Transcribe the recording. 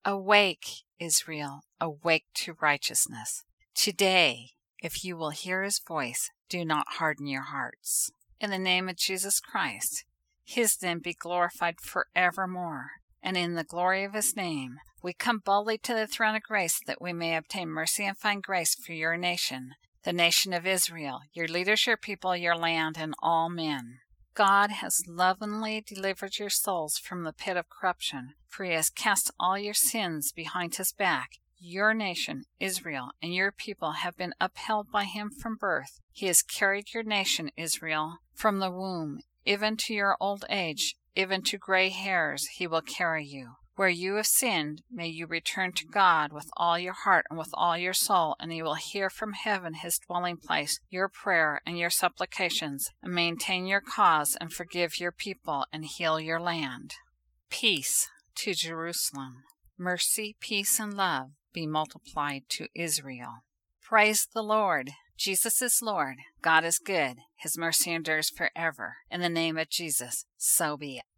Awake, Israel, awake to righteousness. Today, if you will hear his voice, do not harden your hearts. In the name of Jesus Christ, his name be glorified forevermore. And in the glory of his name, we come boldly to the throne of grace that we may obtain mercy and find grace for your nation, the nation of Israel, your leaders, your people, your land, and all men. God has lovingly delivered your souls from the pit of corruption, for he has cast all your sins behind his back. Your nation, Israel, and your people have been upheld by him from birth. He has carried your nation, Israel, from the womb, even to your old age, even to gray hairs he will carry you. Where you have sinned, may you return to God with all your heart and with all your soul, and he will hear from heaven, his dwelling place, your prayer and your supplications, and maintain your cause, and forgive your people, and heal your land. Peace to Jerusalem. Mercy, peace, and love be multiplied to Israel. Praise the Lord. Jesus is Lord. God is good. His mercy endures forever. In the name of Jesus, so be it.